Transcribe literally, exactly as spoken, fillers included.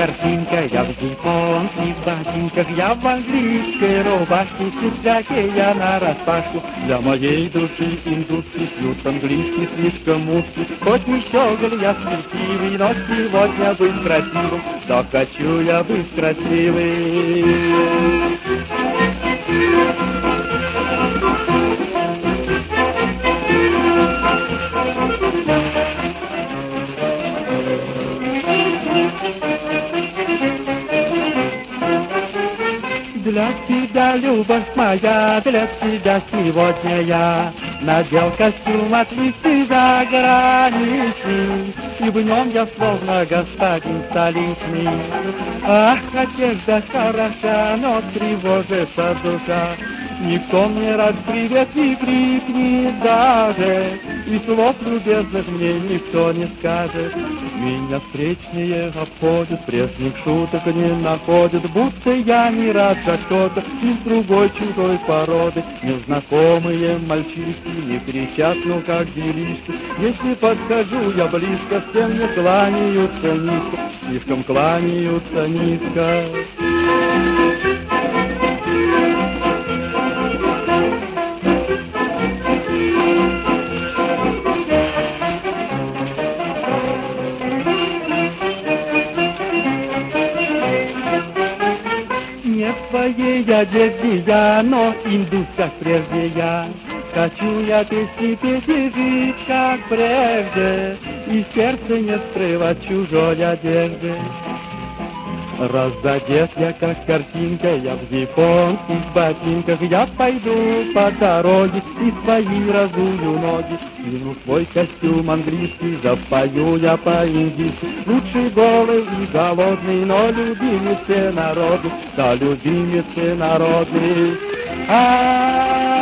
картинка, я в японских ботинках, я в английской рубашке, пиджаке я нараспашку. Для моей души индусский плюс английский слишком узкий. Хоть не щеголь, я красивый, но сегодня быть красивым, да хочу я быть красивым. Для тебя, любовь моя, для тебя сегодня я надел костюм отличный заграничный, и в нем я словно господин столичный. Ах, одежда хороша, но тревожится душа, никто мне раз привет не крикнет даже, и слов любезных мне никто не скажет. Меня встречные обходят, прежних шуток не находят, будто я не рад за что-то из другой чужой породы. Незнакомые мальчишки не кричат, ну как делишки. Если подхожу я близко, все мне кланяются низко, слишком кланяются низко. Не в своей одежде я, но индус, как прежде я. Хочу я песни петь и жить, как прежде, и сердце не скрывать чужой одежды. Разодет я, как картинка, я в японских ботинках, я пойду по дороге и свои разую ноги. Скину свой костюм английский, запою я по-индийски. Лучше голый и голодный, но любимец все народы, да любимец все народы. А